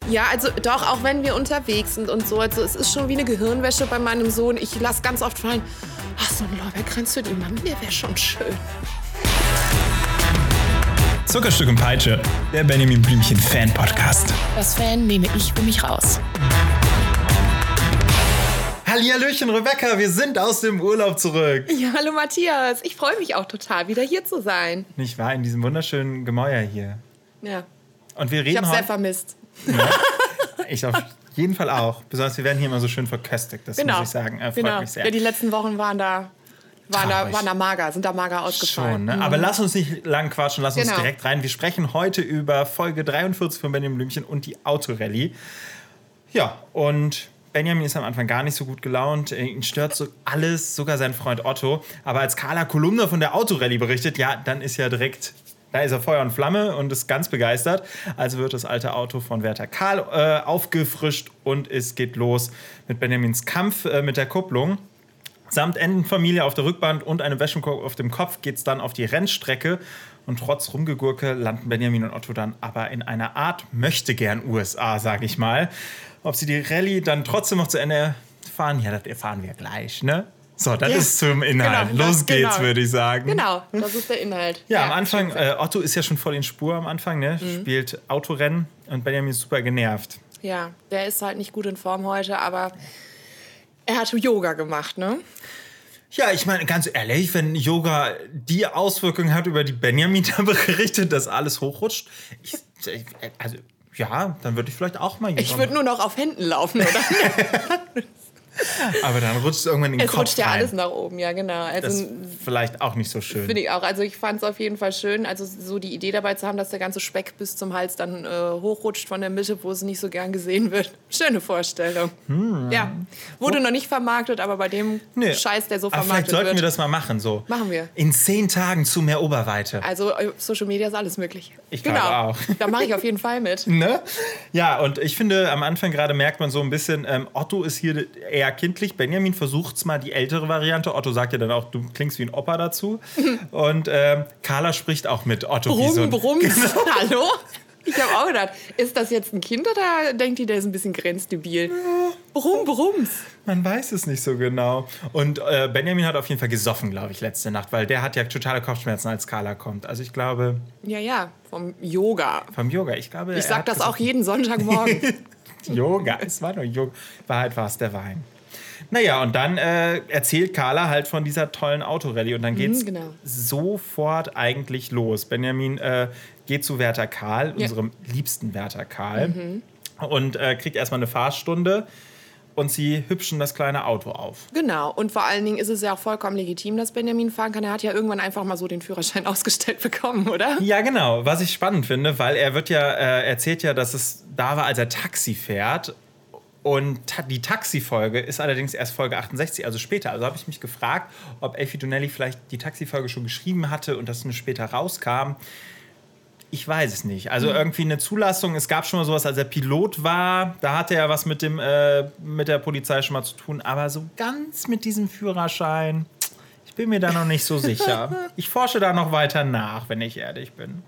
Ja, also doch, auch wenn wir unterwegs sind und so. Also es ist schon wie eine Gehirnwäsche bei meinem Sohn. Ich lasse ganz oft fallen, ach, so ein Lorbeerkranz für die Mami, der wäre schon schön. Zuckerstück und Peitsche, der Benjamin Blümchen-Fan-Podcast. Das Fan nehme ich für mich raus. Hallihallöchen, Rebecca, wir sind aus dem Urlaub zurück. Ja, hallo Matthias. Ich freue mich auch total, wieder hier zu sein. Nicht wahr? In diesem wunderschönen Gemäuer hier. Ja. Und wir reden Ich habe heute... sehr vermisst. Ja, ich auf jeden Fall auch. Besonders wir werden hier immer so schön verköstigt, das muss ich sagen. Freut mich sehr. Ja, die letzten Wochen waren da mager, sind da mager ausgefallen. Schon, ne? Aber lass uns nicht lang quatschen, lass uns direkt rein. Wir sprechen heute über Folge 43 von Benjamin Blümchen und die Autorallye. Ja, und Benjamin ist am Anfang gar nicht so gut gelaunt. Ihn stört so alles, sogar sein Freund Otto. Aber als Carla Kolumna von der Autorallye berichtet, ja, dann ist ja direkt... Da ist er Feuer und Flamme und ist ganz begeistert. Also wird das alte Auto von Wärter Karl aufgefrischt und es geht los mit Benjamins Kampf mit der Kupplung. Samt Entenfamilie auf der Rückbahn und einem Wäschekorb auf dem Kopf geht es dann auf die Rennstrecke. Und trotz Rumgegurke landen Benjamin und Otto dann aber in einer Art Möchtegern-USA, sage ich mal. Ob sie die Rallye dann trotzdem noch zu Ende fahren, ja, das erfahren wir gleich, ne? So, das ist zum Inhalt. Genau, los geht's, würde ich sagen. Genau, das ist der Inhalt. Ja, am Anfang, Otto ist ja schon voll in Spur am Anfang, ne? Spielt Autorennen und Benjamin ist super genervt. Ja, der ist halt nicht gut in Form heute, aber er hat Yoga gemacht, ne? Ja, ich meine, ganz ehrlich, wenn Yoga die Auswirkungen hat, über die Benjamin da berichtet, dass alles hochrutscht, also ja, dann würde ich vielleicht auch mal Yoga Ich würde nur noch auf Händen laufen, oder? Aber dann rutscht es irgendwann in den Kopf rein. Es rutscht ja alles nach oben, ja genau. Also, das ist vielleicht auch nicht so schön. Finde ich auch. Also ich fand es auf jeden Fall schön, also so die Idee dabei zu haben, dass der ganze Speck bis zum Hals dann hochrutscht von der Mitte, wo es nicht so gern gesehen wird. Schöne Vorstellung. Ja, wurde noch nicht vermarktet, aber bei dem Scheiß, der so vermarktet vielleicht sollten wird. wir das mal machen. So. Machen wir. In 10 Tagen zu mehr Oberweite. Also Social Media ist alles möglich. Ich glaube auch. Da mache ich auf jeden Fall mit. Ne? Ja, und ich finde, am Anfang gerade merkt man so ein bisschen, Otto ist hier eher kindlich. Benjamin versucht's mal die ältere Variante. Otto sagt ja dann auch, du klingst wie ein Opa dazu. Und Carla spricht auch mit Otto. Brums. Genau. Hallo? Ich habe auch gedacht, ist das jetzt ein Kind oder denkt die, der ist ein bisschen grenzdebil? Brums. Man weiß es nicht so genau. Und Benjamin hat auf jeden Fall gesoffen, glaube ich, letzte Nacht, weil der hat ja totale Kopfschmerzen, als Carla kommt. Also ich glaube... Ja, vom Yoga. Ich glaube... Ich sag das auch jeden Sonntagmorgen. Yoga, es war nur Yoga. Wahrheit war es der Wein. Naja, und dann erzählt Carla halt von dieser tollen Autorallye und dann geht's sofort eigentlich los. Benjamin geht zu Wärter Karl, unserem liebsten Wärter Karl, und kriegt erstmal eine Fahrstunde und sie hübschen das kleine Auto auf. Genau, und vor allen Dingen ist es ja auch vollkommen legitim, dass Benjamin fahren kann. Er hat ja irgendwann einfach mal so den Führerschein ausgestellt bekommen, oder? Ja, genau, was ich spannend finde, weil er wird ja, erzählt ja, dass es da war, als er Taxi fährt. Und die Taxi-Folge ist allerdings erst Folge 68, also später. Also habe ich mich gefragt, ob Elfie Donnelly vielleicht die Taxi-Folge schon geschrieben hatte und das nur später rauskam. Ich weiß es nicht. Also irgendwie eine Zulassung. Es gab schon mal sowas, als er Pilot war. Da hatte er was mit der Polizei schon mal zu tun. Aber so ganz mit diesem Führerschein, ich bin mir da noch nicht so sicher. Ich forsche da noch weiter nach, wenn ich ehrlich bin.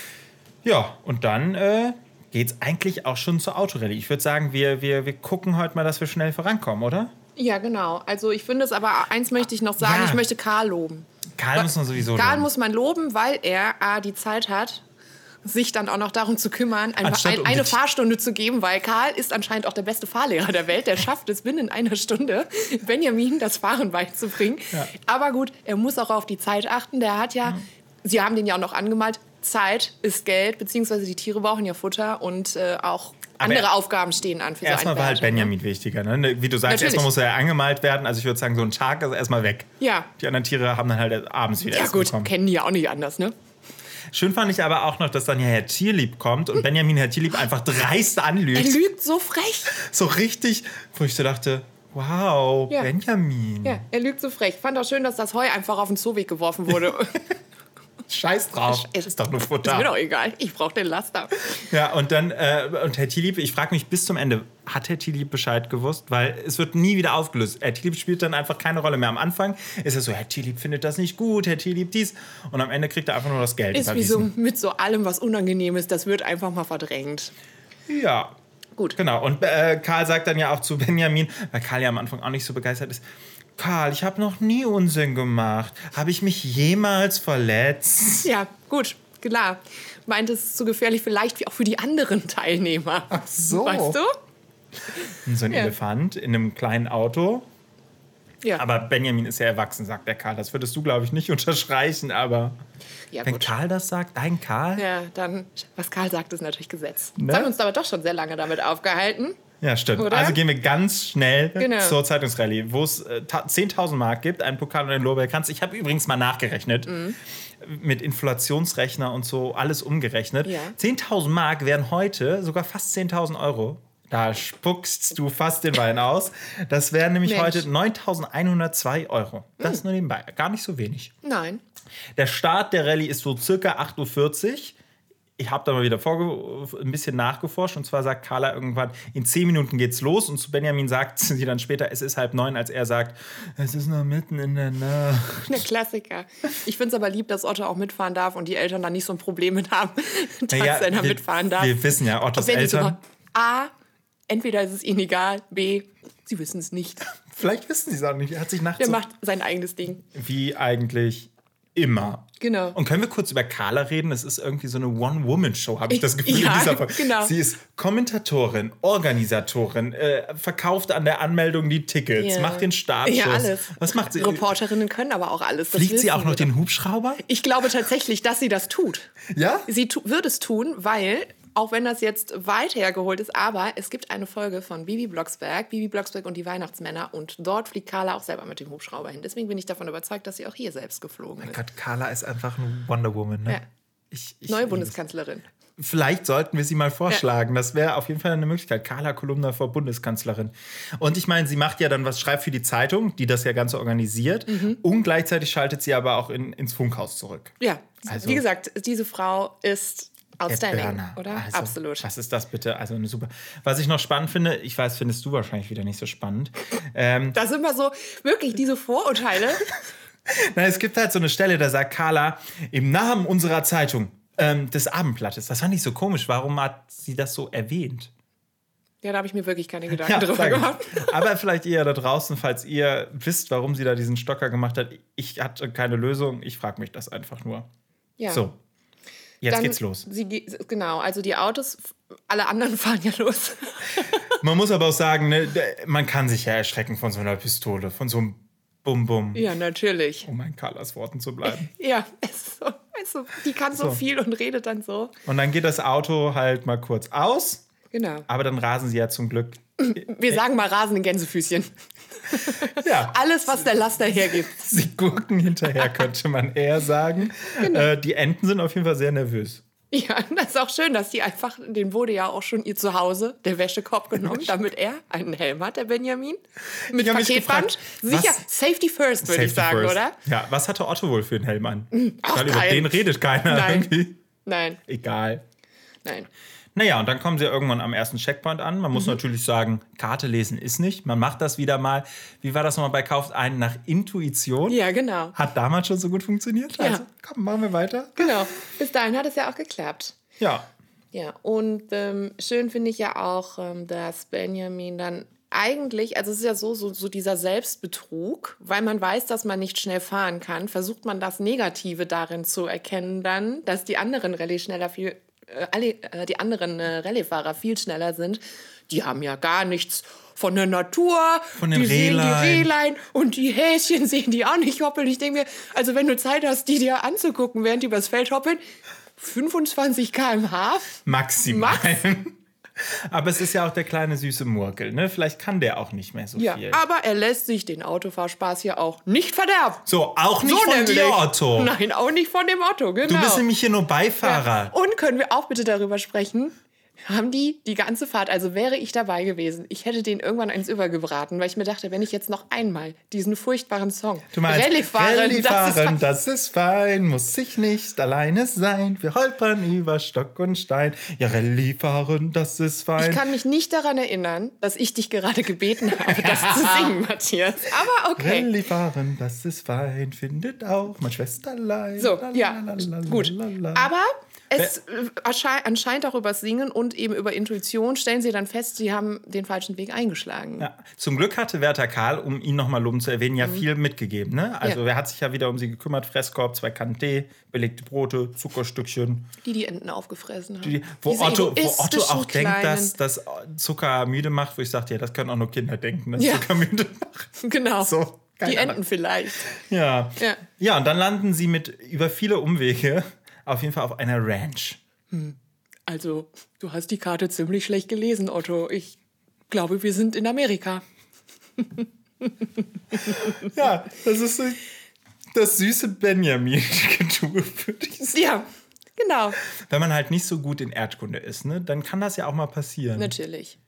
Ja, und dann... geht's eigentlich auch schon zur Autorallye. Ich würde sagen, wir gucken heute mal, dass wir schnell vorankommen, oder? Ja, genau. Also ich finde es aber, eins möchte ich noch sagen, ich möchte Karl loben. Karl muss man sowieso loben. Karl muss man loben, weil er die Zeit hat, sich dann auch noch darum zu kümmern, eine Fahrstunde zu geben, weil Karl ist anscheinend auch der beste Fahrlehrer der Welt. Der schafft es binnen einer Stunde, Benjamin das Fahren beizubringen. Ja. Aber gut, er muss auch auf die Zeit achten. Der hat sie haben den ja auch noch angemalt, Zeit ist Geld, beziehungsweise die Tiere brauchen ja Futter und auch andere Aufgaben stehen an für so einen Erstmal war halt Benjamin wichtiger, ne? Wie du sagst, erstmal muss er ja angemalt werden. Also ich würde sagen, so ein Tag ist erstmal weg. Ja. Die anderen Tiere haben dann halt abends wieder Essen bekommen. Kennen die ja auch nicht anders, ne? Schön fand ich aber auch noch, dass dann ja Herr Tierlieb kommt und Benjamin Herr Tierlieb einfach dreist anlügt. Er lügt so frech. So richtig, wo ich so dachte... Wow, Benjamin. Ja, er lügt so frech. Fand auch schön, dass das Heu einfach auf den Zooweg geworfen wurde. Scheiß drauf. Es ist doch nur Futter. Ist mir doch egal. Ich brauche den Laster. Ja, und dann, und Herr Tierlieb, ich frage mich bis zum Ende, hat Herr Tierlieb Bescheid gewusst? Weil es wird nie wieder aufgelöst. Herr Tierlieb spielt dann einfach keine Rolle mehr. Am Anfang ist er so, Herr Tierlieb findet das nicht gut, Herr Tierlieb dies. Und am Ende kriegt er einfach nur das Geld. Ist wie so mit so allem, was unangenehm ist, das wird einfach mal verdrängt. Ja. gut. Genau, und Karl sagt dann ja auch zu Benjamin, weil Karl ja am Anfang auch nicht so begeistert ist, Karl, ich habe noch nie Unsinn gemacht. Habe ich mich jemals verletzt? Ja, gut, klar. Meint, es ist zu gefährlich, vielleicht auch für die anderen Teilnehmer. Ach so. Weißt du? So ein Elefant in einem kleinen Auto. Ja. Aber Benjamin ist ja erwachsen, sagt der Karl. Das würdest du, glaube ich, nicht unterstreichen, aber wenn gut. Karl das sagt, dein Karl? Ja, dann, was Karl sagt, ist natürlich Gesetz. Ne? Jetzt haben wir uns aber doch schon sehr lange damit aufgehalten. Ja, stimmt. Oder? Also gehen wir ganz schnell zur Zeitungsrallye, wo es 10.000 Mark gibt, einen Pokal und einen Lorbeerkranz. Ich habe übrigens mal nachgerechnet, mit Inflationsrechner und so, alles umgerechnet. Ja. 10.000 Mark wären heute sogar fast 10.000 Euro. Da spuckst du fast den Wein aus. Das wären nämlich heute 9.102 Euro. Das nur nebenbei. Gar nicht so wenig. Nein. Der Start der Rallye ist so circa 8.40 Uhr. Ich habe da mal wieder ein bisschen nachgeforscht. Und zwar sagt Carla irgendwann, in 10 Minuten geht's los. Und zu Benjamin sagt sie dann später, es ist 8:30, als er sagt, es ist noch mitten in der Nacht. Der Klassiker. Ich finde es aber lieb, dass Otto auch mitfahren darf und die Eltern da nicht so ein Problem mit haben, dass er da mitfahren darf. Wir wissen ja, Ottos Eltern... A, entweder ist es ihnen egal, B, sie wissen es nicht. Vielleicht wissen sie es auch nicht. Er hat sich nachts Der macht sein eigenes Ding. Wie eigentlich immer. Genau. Und können wir kurz über Carla reden? Es ist irgendwie so eine One-Woman-Show, habe ich das Gefühl, ja, in dieser Folge. Genau. Sie ist Kommentatorin, Organisatorin, verkauft an der Anmeldung die Tickets, macht den Startschuss. Ja, alles. Was macht sie? Reporterinnen können aber auch alles. Fliegt sie auch noch den Hubschrauber? Ich glaube tatsächlich, dass sie das tut. Ja? Sie wird es tun, weil... Auch wenn das jetzt weit hergeholt ist, aber es gibt eine Folge von Bibi Blocksberg und die Weihnachtsmänner und dort fliegt Carla auch selber mit dem Hubschrauber hin. Deswegen bin ich davon überzeugt, dass sie auch hier selbst geflogen ist. Mein Gott, Carla ist einfach eine Wonder Woman, ne? Ja. Neue Bundeskanzlerin. Vielleicht sollten wir sie mal vorschlagen. Das wäre auf jeden Fall eine Möglichkeit. Carla Kolumna vor Bundeskanzlerin. Und ich meine, sie macht ja dann was, schreibt für die Zeitung, die das ja Ganze organisiert. Und gleichzeitig schaltet sie aber auch ins Funkhaus zurück. Ja, also, wie gesagt, diese Frau ist... outstanding, oder? Also, absolut. Was ist das bitte? Also eine super. Was ich noch spannend finde, ich weiß, findest du wahrscheinlich wieder nicht so spannend. Das sind immer so, wirklich diese Vorurteile. Na, es gibt halt so eine Stelle, da sagt Carla, im Namen unserer Zeitung, des Abendblattes. Das fand ich so komisch. Warum hat sie das so erwähnt? Ja, da habe ich mir wirklich keine Gedanken drüber gemacht. Aber vielleicht ihr da draußen, falls ihr wisst, warum sie da diesen Stocker gemacht hat. Ich hatte keine Lösung. Ich frage mich das einfach nur. Ja. So. Jetzt Dann geht's los. Genau, also die Autos, alle anderen fahren ja los. Man muss aber auch sagen, ne, man kann sich ja erschrecken von so einer Pistole, von so einem Bum-Bum. Ja, natürlich. Um in Carlas Worten zu bleiben. Ja, also, die kann so viel und redet dann so. Und dann geht das Auto halt mal kurz aus. Genau. Aber dann rasen sie ja zum Glück. Wir sagen mal rasende Gänsefüßchen. Ja. Alles, was der Laster hergibt. Sie gucken hinterher, könnte man eher sagen. Genau. Die Enten sind auf jeden Fall sehr nervös. Ja, das ist auch schön, dass die einfach, den wurde ja auch schon ihr Zuhause, der Wäschekorb genommen, damit er einen Helm hat, der Benjamin. Mit Paketband. Sicher, Safety first, würde ich sagen, first. Oder? Ja, was hatte Otto wohl für einen Helm an? Ach, weil über den redet keiner. Nein. Irgendwie. Nein. Egal. Nein. Naja, und dann kommen sie irgendwann am ersten Checkpoint an. Man muss natürlich sagen, Karte lesen ist nicht. Man macht das wieder mal. Wie war das nochmal bei Kauft ein nach Intuition? Ja, genau. Hat damals schon so gut funktioniert. Ja. Also, komm, machen wir weiter. Genau. Bis dahin hat es ja auch geklappt. Ja. Ja, und schön finde ich ja auch, dass Benjamin dann eigentlich, also es ist ja so dieser Selbstbetrug, weil man weiß, dass man nicht schnell fahren kann, versucht man das Negative darin zu erkennen dann, dass die anderen die anderen Rallye-Fahrer viel schneller sind. Die haben ja gar nichts von der Natur. Von den sehen die Rehlein und die Häschen sehen die auch nicht hoppeln. Ich denke mir, also wenn du Zeit hast, die dir anzugucken, während die übers Feld hoppeln, 25 km/h? Maximal. Aber es ist ja auch der kleine süße Murkel, ne? Vielleicht kann der auch nicht mehr so viel. Aber er lässt sich den Autofahrspaß hier auch nicht verderben. So, auch nicht von dir, Otto. Nein, auch nicht von dem Otto, genau. Du bist nämlich hier nur Beifahrer. Ja. Und können wir auch bitte darüber sprechen, haben die ganze Fahrt, also wäre ich dabei gewesen, ich hätte den irgendwann eins übergebraten, weil ich mir dachte, wenn ich jetzt noch einmal diesen furchtbaren Song du meinst, Rallye-fahren, das ist fein, muss ich nicht alleine sein, wir holpern über Stock und Stein, ja, Rallye-fahren, das ist fein. Ich kann mich nicht daran erinnern, dass ich dich gerade gebeten habe, das zu singen, Matthias, aber okay. Rallye-fahren, das ist fein, findet auch mein Schwesterlein. So, ja, gut, aber Anscheinend auch über Singen und eben über Intuition stellen sie dann fest, sie haben den falschen Weg eingeschlagen. Ja. Zum Glück hatte Wärter Karl, um ihn nochmal lobend zu erwähnen, viel mitgegeben. Ne? Also er hat sich ja wieder um sie gekümmert. Fresskorb, 2 Kannen Tee, belegte Brote, Zuckerstückchen. Die Enten aufgefressen haben. Wo Otto auch denkt, dass Zucker müde macht, wo ich sagte, ja, das können auch nur Kinder denken, dass Zucker müde macht. Genau. So. Die Enten vielleicht. Ja, und dann landen sie über viele Umwege auf jeden Fall auf einer Ranch. Also, du hast die Karte ziemlich schlecht gelesen, Otto. Ich glaube, wir sind in Amerika. Ja, das ist das süße Benjamin-Getue, würde ich sagen. Ja, genau. Wenn man halt nicht so gut in Erdkunde ist, ne, dann kann das ja auch mal passieren. Natürlich.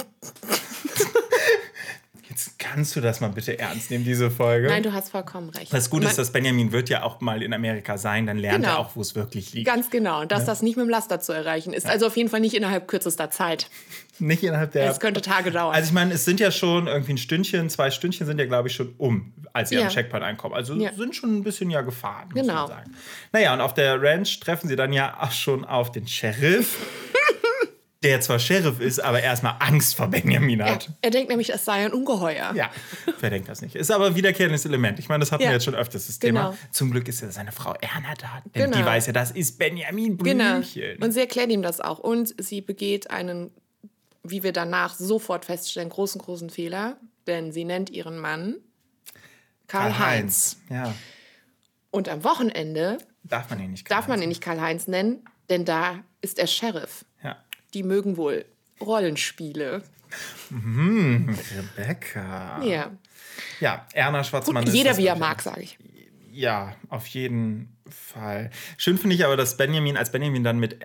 Jetzt kannst du das mal bitte ernst nehmen, diese Folge. Nein, du hast vollkommen recht. Das Gute ist, dass Benjamin wird ja auch mal in Amerika sein, dann lernt er auch, wo es wirklich liegt. Ganz genau. Und dass das nicht mit dem Laster zu erreichen ist. Also auf jeden Fall nicht innerhalb kürzester Zeit. Nicht innerhalb der... Es könnte Tage dauern. Also ich meine, es sind ja schon irgendwie ein Stündchen, 2 Stündchen sind ja, glaube ich, schon als sie am Checkpoint einkommen. Also sind schon ein bisschen gefahren, muss man sagen. Naja, und auf der Ranch treffen sie dann ja auch schon auf den Sheriff. Der zwar Sheriff ist, aber erstmal Angst vor Benjamin hat. Ja, er denkt nämlich, es sei ein Ungeheuer. Ja, wer denkt das nicht? Ist aber ein wiederkehrendes Element. Ich meine, das hatten wir jetzt schon öfters, das Thema. Zum Glück ist ja seine Frau Erna da. Denn die weiß ja, das ist Benjamin Blümchen. Genau. Und sie erklärt ihm das auch. Und sie begeht einen, wie wir danach sofort feststellen, großen Fehler. Denn sie nennt ihren Mann Karl-Heinz. Ja. Und am Wochenende darf man ihn nicht Karl-Heinz nennen, denn da ist er Sheriff. Ja. Die mögen wohl Rollenspiele. Rebecca. Ja. Ja, Erna Schwarzmann ist jeder, wie er mag, sage ich. Ja, auf jeden Fall. Schön finde ich aber, dass Benjamin dann mit...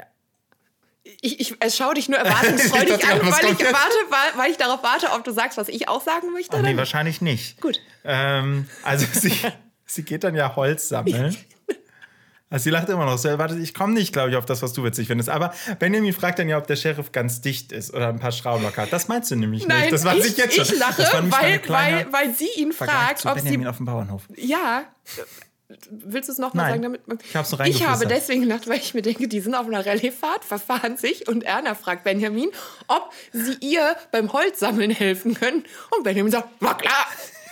Ich schau dich nur erwartungsfreudig an, weil ich darauf warte, ob du sagst, was ich auch sagen möchte. Nee, wahrscheinlich nicht. Gut. Also sie geht dann ja Holz sammeln. Also sie lacht immer noch so, warte, ich komme nicht, glaube ich, auf das, was du witzig findest. Aber Benjamin fragt dann ja, ob der Sheriff ganz dicht ist oder ein paar Schrauben locker hat. Das meinst du nämlich nicht. Das weiß ich jetzt schon. Ich lache, weil sie ihn fragt, ob Benjamin auf dem Bauernhof. Ja. Willst du es nochmal sagen? Ich habe es noch reingeflüstert. Ich habe deswegen gedacht, weil ich mir denke, die sind auf einer Rallyefahrt, verfahren sich und Erna fragt Benjamin, ob sie ihr beim Holzsammeln helfen können. Und Benjamin sagt, na klar.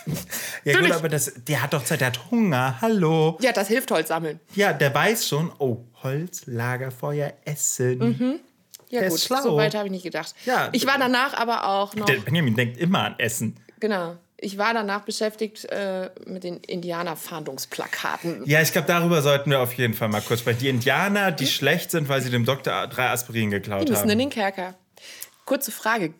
Ja gut, aber der hat doch Zeit, der hat Hunger, hallo. Ja, das hilft Holzsammeln. Ja, der weiß schon, Holz, Lagerfeuer, Essen. Mhm. Ja gut, so weit habe ich nicht gedacht. Ja, ich war danach aber auch noch... Der Benjamin denkt immer an Essen. Genau. Ich war danach beschäftigt mit den Indianer-Fahndungsplakaten. Ja, ich glaube, darüber sollten wir auf jeden Fall mal kurz sprechen. Die Indianer, die schlecht sind, weil sie dem Doktor 3 Aspirin geklaut haben. Die müssen in den Kerker. Kurze Frage,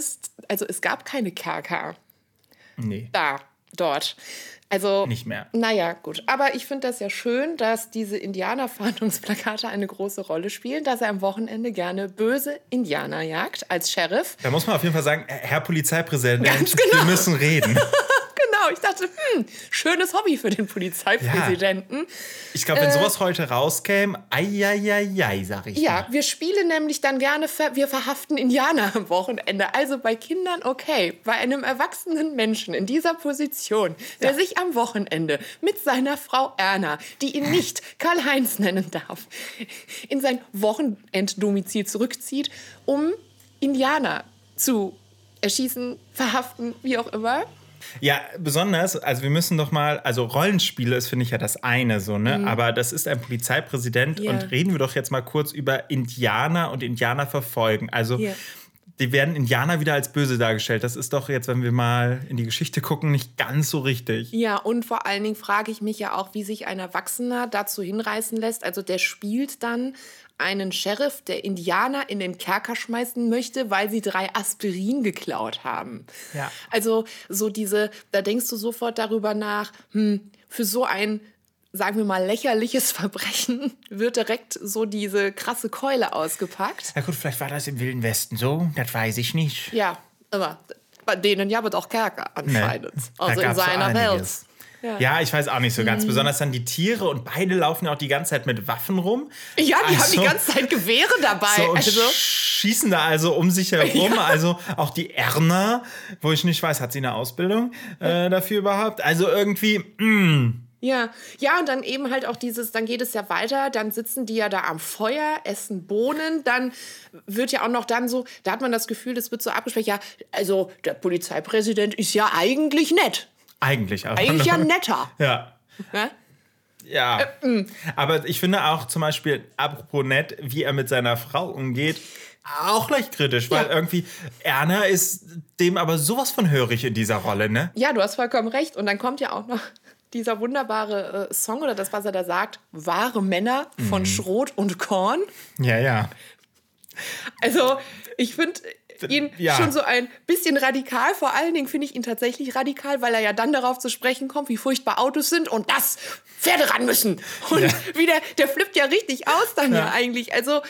es gab keine Kerker. Nee. Dort. Also, nicht mehr. Naja, gut. Aber ich finde das ja schön, dass diese Indianer-Fahndungsplakate eine große Rolle spielen, dass er am Wochenende gerne böse Indianer jagt als Sheriff. Da muss man auf jeden Fall sagen, Herr Polizeipräsident, genau. Wir müssen reden. Genau, ich dachte, schönes Hobby für den Polizeipräsidenten. Ja. Ich glaube, wenn sowas heute rauskäme, ei, sag ich. Ja, wir spielen nämlich dann gerne, wir verhaften Indianer am Wochenende. Also bei Kindern okay, bei einem erwachsenen Menschen in dieser Position, der sich am Wochenende mit seiner Frau Erna, die ihn nicht Karl-Heinz nennen darf, in sein Wochenenddomizil zurückzieht, um Indianer zu erschießen, verhaften, wie auch immer. Ja, besonders, also wir müssen doch mal, also Rollenspiele ist, finde ich, ja das eine so, ne? Aber das ist ein Polizeipräsident und reden wir doch jetzt mal kurz über Indianer und Indianer verfolgen. Also die werden Indianer wieder als böse dargestellt. Das ist doch jetzt, wenn wir mal in die Geschichte gucken, nicht ganz so richtig. Ja, und vor allen Dingen frage ich mich ja auch, wie sich ein Erwachsener dazu hinreißen lässt. Also der spielt dann einen Sheriff, der Indianer in den Kerker schmeißen möchte, weil sie 3 Aspirin geklaut haben. Ja. Also so da denkst du sofort darüber nach, für so ein, sagen wir mal, lächerliches Verbrechen wird direkt so diese krasse Keule ausgepackt. Na gut, vielleicht war das im Wilden Westen so, das weiß ich nicht. Ja, aber bei denen ja wird auch Kerker anscheinend. Nee, also in seiner Welt. Ja, ich weiß auch nicht so ganz. Besonders dann die Tiere und beide laufen ja auch die ganze Zeit mit Waffen rum. Ja, die haben die ganze Zeit Gewehre dabei. Und schießen da also um sich herum. Ja. Also auch die Erna, wo ich nicht weiß, hat sie eine Ausbildung dafür überhaupt? Also irgendwie, Ja, und dann eben halt auch dann geht es ja weiter, dann sitzen die ja da am Feuer, essen Bohnen, dann wird ja auch noch dann so, da hat man das Gefühl, das wird so abgesprochen, ja, also der Polizeipräsident ist ja eigentlich nett. Eigentlich ja netter. Ja. Ja, aber ich finde auch zum Beispiel, apropos nett, wie er mit seiner Frau umgeht, auch leicht kritisch, weil irgendwie Erna ist dem aber sowas von hörig in dieser Rolle, ne? Ja, du hast vollkommen recht. Und dann kommt ja auch noch dieser wunderbare Song oder das, was er da sagt, wahre Männer von Schrot und Korn. Ja. Also ich finde ihn schon so ein bisschen radikal. Vor allen Dingen finde ich ihn tatsächlich radikal, weil er ja dann darauf zu sprechen kommt, wie furchtbar Autos sind und dass Pferde ran müssen. Und wie der flippt ja richtig aus dann ja eigentlich. Also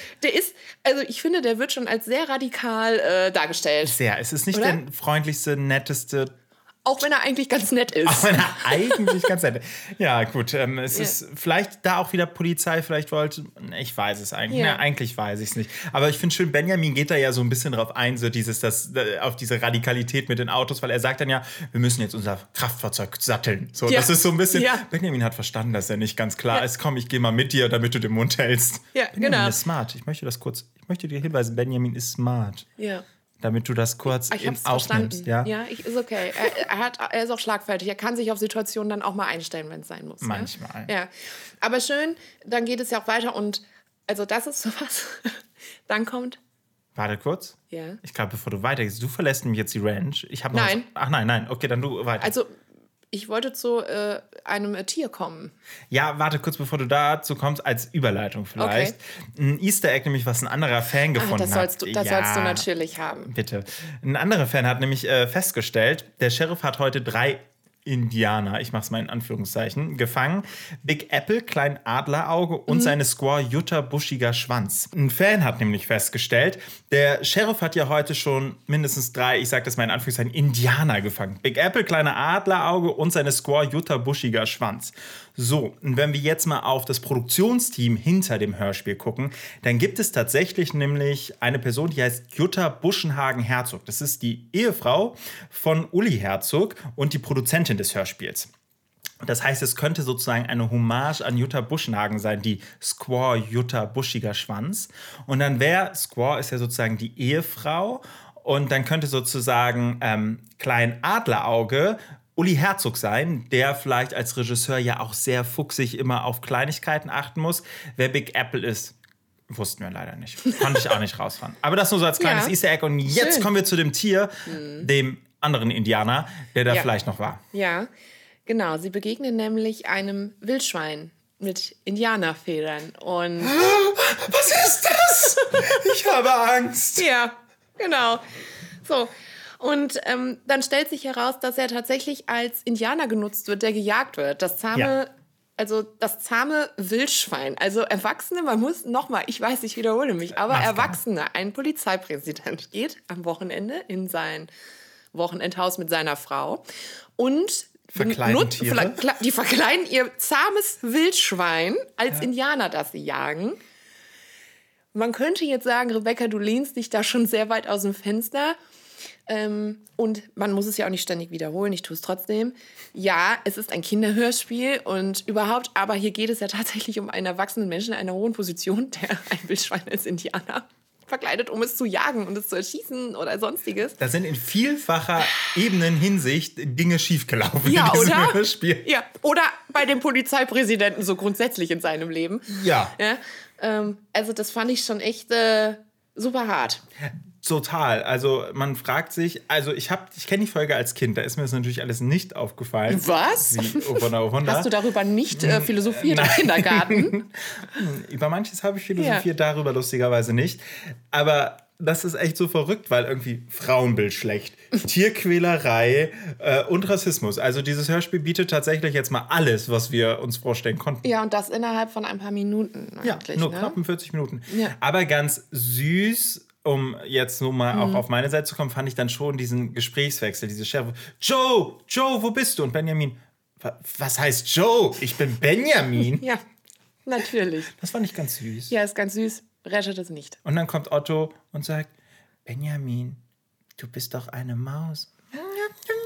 ich finde, der wird schon als sehr radikal dargestellt. Sehr. Es ist nicht der freundlichste, netteste. Auch wenn er eigentlich ganz nett ist. Auch wenn er eigentlich ganz nett ist. Ja, gut. Es ist vielleicht da auch wieder Polizei, vielleicht wollte. Ich weiß es eigentlich. Ja. Eigentlich weiß ich es nicht. Aber ich finde schön, Benjamin geht da ja so ein bisschen drauf ein, so auf diese Radikalität mit den Autos, weil er sagt dann ja, wir müssen jetzt unser Kraftfahrzeug satteln. So, das ist so ein bisschen. Ja. Benjamin hat verstanden, dass er nicht ganz klar ist. Komm, ich gehe mal mit dir, damit du den Mund hältst. Ja, Benjamin ist smart. Ich möchte dir hinweisen, Benjamin ist smart. Ja. Damit du das kurz aufnimmst. Ja, ist okay. Er ist auch schlagfertig. Er kann sich auf Situationen dann auch mal einstellen, wenn es sein muss. Manchmal. Ja. Aber schön, dann geht es ja auch weiter. Und also das ist sowas. Dann kommt... Warte kurz. Ja. Ich glaube, bevor du weitergehst, du verlässt nämlich jetzt die Ranch. Nein. Ach nein. Okay, dann du weiter. Also... Ich wollte zu einem Tier kommen. Ja, warte kurz, bevor du dazu kommst, als Überleitung vielleicht. Okay. Ein Easter Egg, nämlich was ein anderer Fan gefunden hat. Das sollst du natürlich haben. Bitte. Ein anderer Fan hat nämlich festgestellt, der Sheriff hat heute 3 Indianer, ich mach's mal in Anführungszeichen, gefangen. Big Apple, Klein Adlerauge und seine Squaw Jutta Buschiger Schwanz. Ein Fan hat nämlich festgestellt, der Sheriff hat ja heute schon mindestens 3, ich sag das mal in Anführungszeichen, Indianer gefangen. Big Apple, Kleine Adlerauge und seine Squaw Jutta Buschiger Schwanz. So, und wenn wir jetzt mal auf das Produktionsteam hinter dem Hörspiel gucken, dann gibt es tatsächlich nämlich eine Person, die heißt Jutta Buschenhagen-Herzog. Das ist die Ehefrau von Uli Herzog und die Produzentin des Hörspiels. Das heißt, es könnte sozusagen eine Hommage an Jutta Buschenhagen sein, die Squaw Jutta Buschiger Schwanz. Und dann Squaw ist ja sozusagen die Ehefrau und dann könnte sozusagen Klein Adlerauge Uli Herzog sein, der vielleicht als Regisseur ja auch sehr fuchsig immer auf Kleinigkeiten achten muss. Wer Big Apple ist, wussten wir leider nicht. Konnte ich auch nicht rausfahren. Aber das nur so als kleines Easter Egg. Und jetzt kommen wir zu dem Tier, dem anderen Indianer, der da vielleicht noch war. Ja, genau. Sie begegnen nämlich einem Wildschwein mit Indianerfedern. Und was ist das? Ich habe Angst. Ja, genau. So. Und dann stellt sich heraus, dass er tatsächlich als Indianer genutzt wird, der gejagt wird. Das zahme Wildschwein. Also Erwachsene, ich weiß, ich wiederhole mich, aber Erwachsene, ein Polizeipräsident geht am Wochenende in sein Wochenendhaus mit seiner Frau und die verkleiden ihr zahmes Wildschwein als Indianer, das sie jagen. Man könnte jetzt sagen, Rebecca, du lehnst dich da schon sehr weit aus dem Fenster. Und man muss es ja auch nicht ständig wiederholen, ich tue es trotzdem. Ja, es ist ein Kinderhörspiel und überhaupt, aber hier geht es ja tatsächlich um einen erwachsenen Menschen in einer hohen Position, der ein Wildschwein als Indianer verkleidet, um es zu jagen und es zu erschießen oder sonstiges. Da sind in vielfacher Hinsicht Dinge schiefgelaufen in diesem Hörspiel. Ja, oder bei dem Polizeipräsidenten so grundsätzlich in seinem Leben. Ja. Also das fand ich schon echt super hart. Total. Also man fragt sich, ich kenne die Folge als Kind, da ist mir das natürlich alles nicht aufgefallen. Was? Hast du darüber nicht philosophiert im Kindergarten? Über manches habe ich philosophiert, darüber lustigerweise nicht. Aber das ist echt so verrückt, weil irgendwie Frauenbild schlecht, Tierquälerei und Rassismus. Also dieses Hörspiel bietet tatsächlich jetzt mal alles, was wir uns vorstellen konnten. Ja, und das innerhalb von ein paar Minuten eigentlich. Ja, nur knapp 40 Minuten. Ja. Aber ganz süß. Um jetzt nur mal auch auf meine Seite zu kommen, fand ich dann schon diesen Gesprächswechsel, diese Sheriff. Joe, wo bist du? Und Benjamin, was heißt Joe? Ich bin Benjamin. Ja, natürlich. Das fand ich ganz süß. Ja, ist ganz süß. Rettet es nicht. Und dann kommt Otto und sagt, Benjamin, du bist doch eine Maus.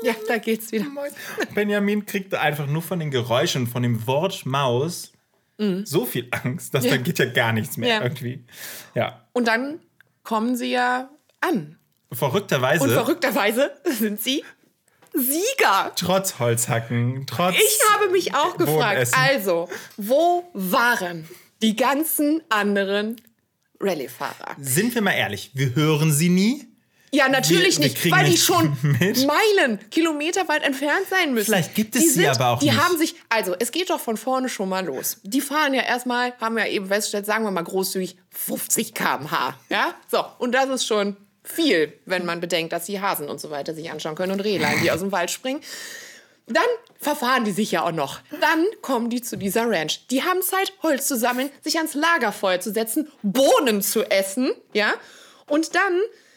Ja, da geht's wieder. Benjamin kriegt einfach nur von den Geräuschen, von dem Wort Maus so viel Angst, dass dann geht ja gar nichts mehr irgendwie. Ja. Und dann kommen sie ja an. Verrückterweise sind sie Sieger. Trotz Holzhacken, trotz Ich habe mich auch gefragt, also, wo waren die ganzen anderen Rallye-Fahrer? Sind wir mal ehrlich, wir hören sie nie. Ja, natürlich nicht, weil die schon Meilen, Kilometer weit entfernt sein müssen. Vielleicht gibt es sie aber auch nicht. Die haben sich, also es geht doch von vorne schon mal los. Die fahren ja erstmal, haben wir ja eben festgestellt, sagen wir mal großzügig, 50 km/h. Ja? So, und das ist schon viel, wenn man bedenkt, dass die Hasen und so weiter sich anschauen können und Rehlein, die aus dem Wald springen. Dann verfahren die sich ja auch noch. Dann kommen die zu dieser Ranch. Die haben Zeit, Holz zu sammeln, sich ans Lagerfeuer zu setzen, Bohnen zu essen, ja. Und dann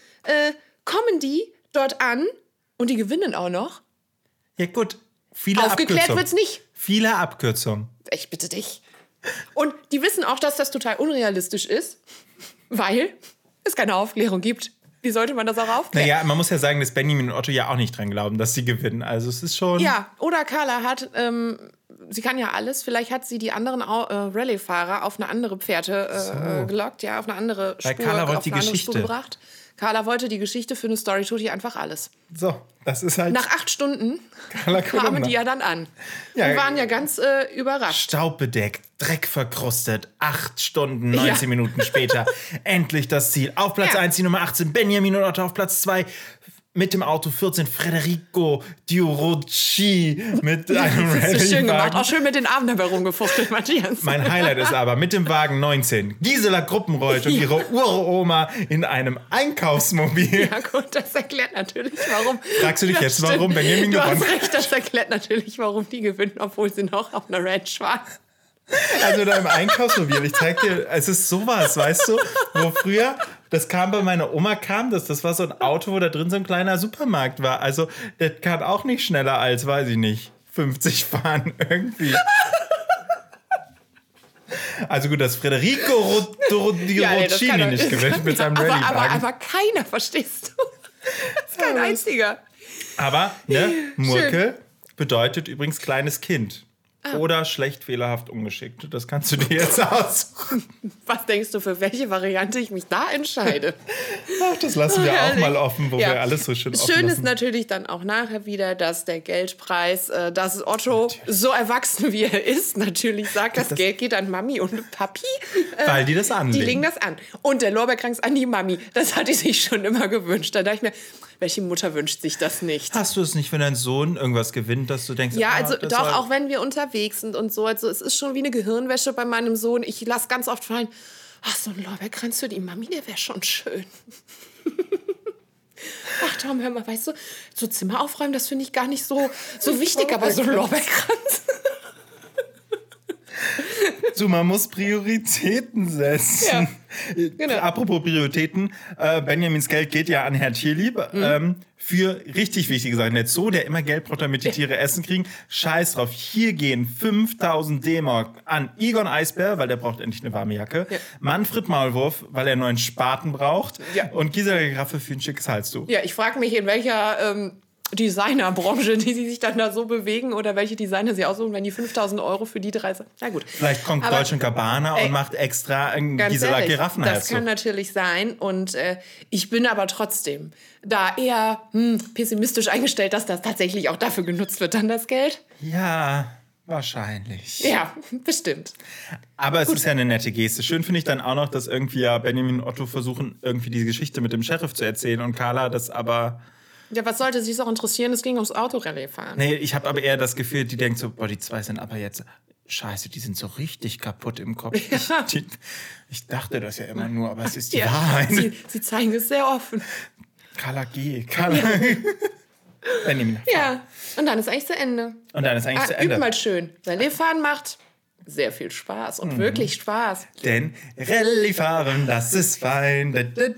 kommen die dort an und die gewinnen auch noch. Ja gut, viele Aufgeklärt Abkürzungen. wird's nicht. Viele Abkürzungen. Ich bitte dich. Und die wissen auch, dass das total unrealistisch ist, weil es keine Aufklärung gibt. Wie sollte man das auch aufklären? Naja, man muss ja sagen, dass Benjamin und Otto ja auch nicht dran glauben, dass sie gewinnen. Also es ist schon... Ja, oder Carla hat, sie kann ja alles, vielleicht hat sie die anderen Rallye-Fahrer auf eine andere Pferde gelockt, ja, auf eine andere Spur, Carla wollte die Geschichte gebracht. Carla wollte die Geschichte für eine Story, tut ihr einfach alles. So, das ist halt... Nach 8 Stunden kamen die ja dann an. Ja, und waren ja ganz überrascht. Staubbedeckt, Dreck verkrustet, 8 Stunden, 19 Minuten später. Endlich das Ziel. Auf Platz 1 die Nummer 18, Benjamin und Otto auf Platz 2. Mit dem Auto 14, Federico Diurucci mit einem Rallye-Wagen. Schön gemacht, auch schön mit den Armen dabei rumgefuchtelt, Matthias. Mein Highlight ist aber mit dem Wagen 19, Gisela Gruppenreuth und ihre Uroma in einem Einkaufsmobil. Ja gut, das erklärt natürlich, warum. Fragst du dich jetzt, warum Benjamin gewonnen hat? Du hast recht, das erklärt natürlich, warum die gewinnen, obwohl sie noch auf einer Ranch waren. Also da im Einkaufsmobil, ich zeig dir, es ist sowas, weißt du, wo früher, das kam bei meiner Oma, das war so ein Auto, wo da drin so ein kleiner Supermarkt war. Also das kann auch nicht schneller als, weiß ich nicht, 50 fahren irgendwie. Also gut, dass Federico Roccini nicht gewinnt mit seinem Rallye-Wagen. Aber keiner, verstehst du? Das ist kein einziger. Aber, ne, Murke bedeutet übrigens kleines Kind. Oder schlecht, fehlerhaft, ungeschickt. Das kannst du dir jetzt aussuchen. Was denkst du, für welche Variante ich mich da entscheide? Ach, das lassen wir auch mal offen, wo wir alles so schön offen Schön lassen. ist natürlich dann auch nachher wieder, dass der Geldpreis, dass Otto so erwachsen wie er ist, natürlich sagt, das Geld geht an Mami und Papi. Weil die das anlegen. Die legen das an. Und der Lorbeerkranz an die Mami. Das hatte sie sich schon immer gewünscht. Da dachte ich mir, welche Mutter wünscht sich das nicht? Hast du es nicht, wenn dein Sohn irgendwas gewinnt, dass du denkst... Ja, also doch, auch wenn wir unterwegs sind und so. Also es ist schon wie eine Gehirnwäsche bei meinem Sohn. Ich lasse ganz oft fallen, ach, so ein Lorbeerkranz für die Mami, der wäre schon schön. Ach Tom, hör mal, weißt du, so Zimmer aufräumen, das finde ich gar nicht so wichtig, aber so ein Lorbeerkranz... So, man muss Prioritäten setzen. Ja, genau. Apropos Prioritäten, Benjamins Geld geht ja an Herrn Tierlieb für richtig wichtige Sachen. Der Zoo, der immer Geld braucht, damit die Tiere Essen kriegen. Scheiß drauf. Hier gehen 5.000 D-Mark an Egon Eisbär, weil der braucht endlich eine warme Jacke. Ja. Manfred Maulwurf, weil er einen neuen Spaten braucht. Ja. Und Gisela Graffe für ein schickes Halstuch. Ja, ich frage mich, in welcher... Designerbranche, die sie sich dann da so bewegen oder welche Designer sie aussuchen, wenn die 5.000 € für die 3... Na gut. Vielleicht kommt Deutsche Gabbana und macht extra ein Gisela Giraffenhals. Das kann natürlich sein und ich bin aber trotzdem da eher pessimistisch eingestellt, dass das tatsächlich auch dafür genutzt wird, dann das Geld. Ja, wahrscheinlich. Ja, bestimmt. Aber es ist ja eine nette Geste. Schön finde ich dann auch noch, dass irgendwie ja Benjamin und Otto versuchen, irgendwie die Geschichte mit dem Sheriff zu erzählen und Carla das aber... Ja, was sollte sich auch interessieren? Es ging ums Autorallye-Fahren. Nee, ich habe aber eher das Gefühl, die denkt so, boah, die zwei sind aber jetzt, scheiße, die sind so richtig kaputt im Kopf. Ja. Ich dachte das ja immer nur, aber es ist die Wahrheit. Sie zeigen es sehr offen. Carla, Carla. Ja, und dann ist eigentlich zu Ende. Übt mal schön. Rallye-Fahren macht sehr viel Spaß und wirklich Spaß. Denn Rallye-Fahren, das ist fein.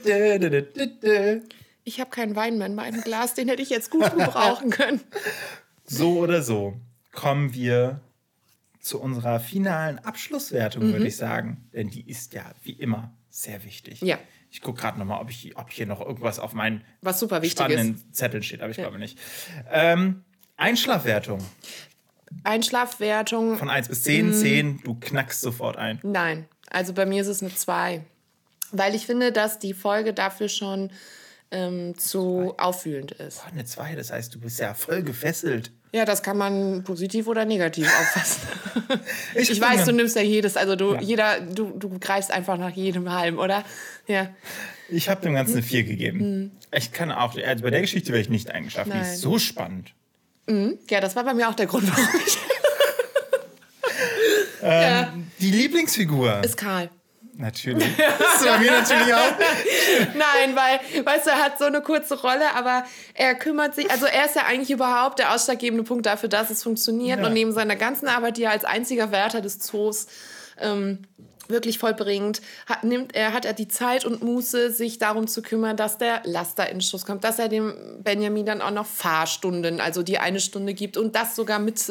Ich habe keinen Wein mehr in meinem Glas, den hätte ich jetzt gut gebrauchen können. So oder so kommen wir zu unserer finalen Abschlusswertung, würde ich sagen. Denn die ist ja wie immer sehr wichtig. Ja. Ich gucke gerade nochmal, ob hier noch irgendwas auf meinen was super wichtig spannenden Zetteln steht, aber ich glaube nicht. Einschlafwertung. Von 1 bis 10. 10, du knackst sofort ein. Nein, also bei mir ist es eine 2. Weil ich finde, dass die Folge dafür schon zu aufwühlend ist. Eine 2, das heißt, du bist ja voll gefesselt. Ja, das kann man positiv oder negativ auffassen. Ich weiß, du nimmst ja jedes, also du greifst einfach nach jedem Halm, oder? Ja. Ich habe dem Ganzen eine 4 gegeben. Ich kann auch, also bei der Geschichte wäre ich nicht eingeschlafen. Die ist so spannend. Ja, das war bei mir auch der Grund, warum ich... Die Lieblingsfigur ist Karl. Natürlich. Das ist bei mir natürlich auch. Nein, weil, weißt du, er hat so eine kurze Rolle, aber er kümmert sich, also er ist ja eigentlich überhaupt der ausschlaggebende Punkt dafür, dass es funktioniert. Und neben seiner ganzen Arbeit, die er als einziger Wärter des Zoos wirklich vollbringt, hat er die Zeit und Muße, sich darum zu kümmern, dass der Laster in Schuss kommt, dass er dem Benjamin dann auch noch Fahrstunden, also die 1 Stunde gibt und das sogar mit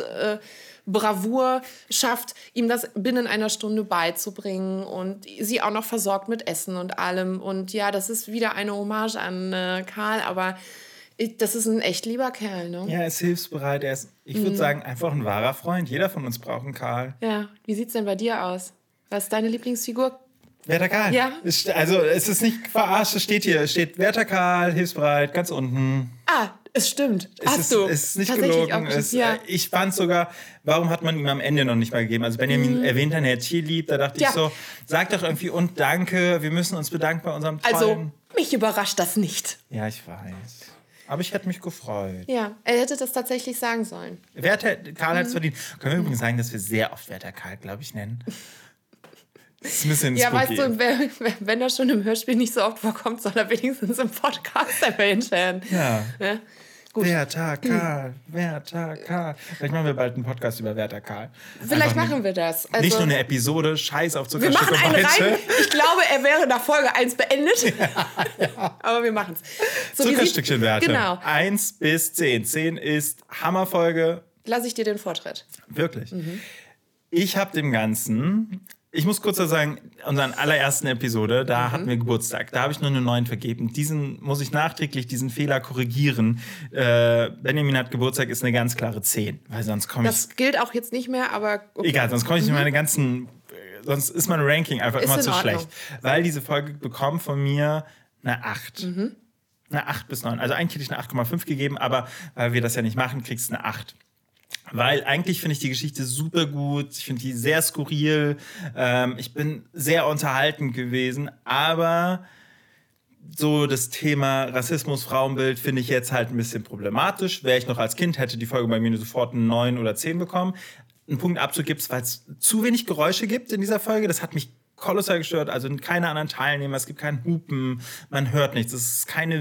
Bravour schafft, ihm das binnen einer Stunde beizubringen und sie auch noch versorgt mit Essen und allem. Und ja, das ist wieder eine Hommage an Karl, aber das ist ein echt lieber Kerl, ne? Ja, er ist hilfsbereit, ich würde sagen, einfach ein wahrer Freund. Jeder von uns braucht einen Karl. Ja, wie sieht's denn bei dir aus? Was ist deine Lieblingsfigur? Werther Karl. Ja. Also es ist nicht verarscht, es steht Werther Karl, hilfsbereit, ganz unten. Es stimmt. Es ist nicht gelogen. Ich fand sogar, warum hat man ihm am Ende noch nicht mal gegeben? Also Benjamin erwähnt dann, er tierlieb, da dachte ich so, sag doch irgendwie und danke, wir müssen uns bedanken bei unserem Tollen. Also, mich überrascht das nicht. Ja, ich weiß. Aber ich hätte mich gefreut. Ja, er hätte das tatsächlich sagen sollen. Werther Karl hat es verdient. Können wir übrigens sagen, dass wir sehr oft Werther Karl, glaube ich, nennen? Das ist ein bisschen ja, spooky. weißt du, wenn er schon im Hörspiel nicht so oft vorkommt, soll er wenigstens im Podcast erwähnt werden. Ja. Gut. Werther Karl. Vielleicht machen wir bald einen Podcast über Werther Karl. Vielleicht machen wir das. Also, nicht nur eine Episode, Scheiß auf Zuckerstücke. Wir machen einen rein. Ich glaube, er wäre nach Folge 1 beendet. Ja. Aber wir machen es. So, Zuckerstückchenwerte. Genau. 1 bis 10. 10 ist Hammerfolge. Lasse ich dir den Vortritt. Wirklich. Ich habe dem Ganzen... Ich muss kurz sagen, unseren allerersten Episode, da hatten wir Geburtstag. Da habe ich nur eine 9 vergeben. Diesen muss ich nachträglich diesen Fehler korrigieren. Benjamin hat Geburtstag, ist eine ganz klare 10. Weil sonst komme ich... Das gilt auch jetzt nicht mehr, aber... Okay. Egal, sonst komme ich in meine ganzen... Sonst ist mein Ranking einfach immer zu schlecht. Weil diese Folge bekommt von mir eine 8. Eine 8 bis 9. Also eigentlich hätte ich eine 8,5 gegeben, aber weil wir das ja nicht machen, kriegst du eine 8. Weil eigentlich finde ich die Geschichte super gut. Ich finde die sehr skurril. Ich bin sehr unterhalten gewesen. Aber so das Thema Rassismus, Frauenbild finde ich jetzt halt ein bisschen problematisch. Wäre ich noch als Kind, hätte die Folge bei mir sofort eine 9 oder 10 bekommen. Einen Punktabzug gibt es, weil es zu wenig Geräusche gibt in dieser Folge. Das hat mich kolossal gestört. Also keine anderen Teilnehmer. Es gibt kein Hupen. Man hört nichts. Es ist keine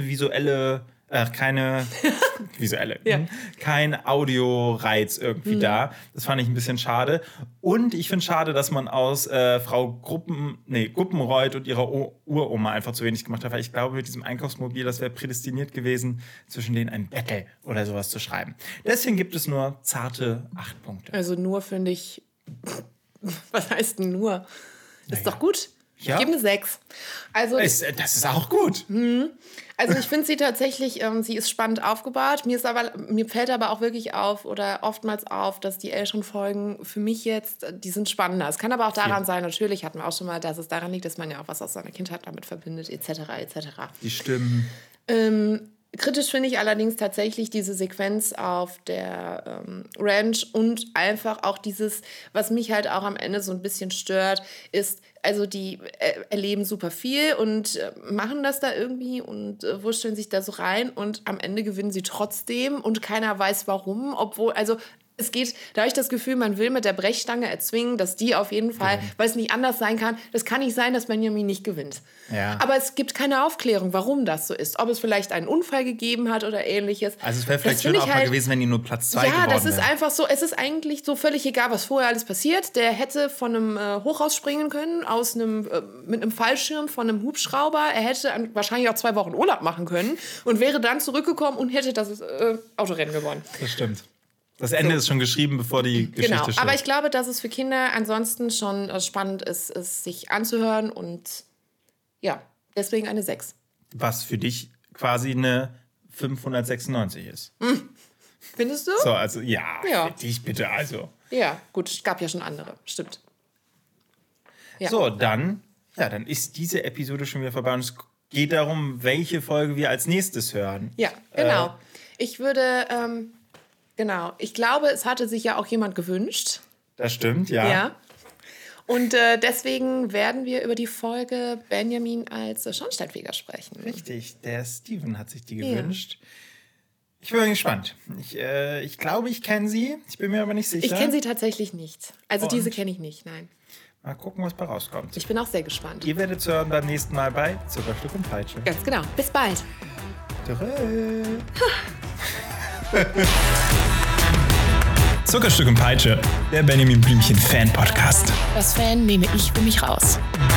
kein Audioreiz irgendwie da. Das fand ich ein bisschen schade. Und ich finde schade, dass man aus Frau Guppenreuth und ihrer Uroma einfach zu wenig gemacht hat, weil ich glaube, mit diesem Einkaufsmobil, das wäre prädestiniert gewesen, zwischen denen ein Battle oder sowas zu schreiben. Deswegen gibt es nur zarte 8 Punkte. Also nur finde ich, was heißt denn nur? Ist doch gut. Ich gebe eine 6. Also, das ist auch gut. Also ich finde sie tatsächlich, sie ist spannend aufgebaut. Mir fällt aber auch wirklich auf oder oftmals auf, dass die älteren Folgen für mich jetzt, die sind spannender. Es kann aber auch daran sein, natürlich hatten wir auch schon mal, dass es daran liegt, dass man ja auch was aus seiner Kindheit damit verbindet, etc. etc. Die Stimmen. Kritisch finde ich allerdings tatsächlich diese Sequenz auf der Ranch und einfach auch dieses, was mich halt auch am Ende so ein bisschen stört, ist, also die erleben super viel und machen das da irgendwie und wursteln sich da so rein und am Ende gewinnen sie trotzdem und keiner weiß warum, obwohl, also es geht, da habe ich das Gefühl, man will mit der Brechstange erzwingen, dass die auf jeden Fall, weil es nicht anders sein kann, das kann nicht sein, dass Benjamin nicht gewinnt. Ja. Aber es gibt keine Aufklärung, warum das so ist. Ob es vielleicht einen Unfall gegeben hat oder ähnliches. Also es wäre vielleicht schön auch mal gewesen, wenn die nur Platz 2 geworden wären. Ja, das ist einfach so, es ist eigentlich so völlig egal, was vorher alles passiert. Der hätte von einem Hochhaus springen können, mit einem Fallschirm von einem Hubschrauber. Er hätte wahrscheinlich auch 2 Wochen Urlaub machen können und wäre dann zurückgekommen und hätte das Autorennen gewonnen. Das stimmt. Das Ende ist schon geschrieben, bevor die Geschichte steht. Aber ich glaube, dass es für Kinder ansonsten schon spannend ist, es sich anzuhören und ja, Deswegen eine 6. Was für dich quasi eine 596 ist. Findest du? So, also ja. Für dich bitte, also. Ja, gut, es gab ja schon andere, stimmt. Ja. So, dann ist diese Episode schon wieder vorbei und es geht darum, welche Folge wir als nächstes hören. Ja, genau. Ich würde, ich glaube, es hatte sich ja auch jemand gewünscht. Das stimmt, ja. Und deswegen werden wir über die Folge Benjamin als Schornsteinfeger sprechen. Richtig, der Steven hat sich die gewünscht. Ich bin gespannt. Ich glaube, ich kenne sie. Ich bin mir aber nicht sicher. Ich kenne sie tatsächlich nicht. Also diese kenne ich nicht, nein. Mal gucken, was bei rauskommt. Ich bin auch sehr gespannt. Ihr werdet hören beim nächsten Mal bei Zuckerstück und Peitsche. Ganz genau. Bis bald. Zuckerstück und Peitsche, der Benjamin Blümchen Fan-Podcast. Das Fan nehme ich für mich raus.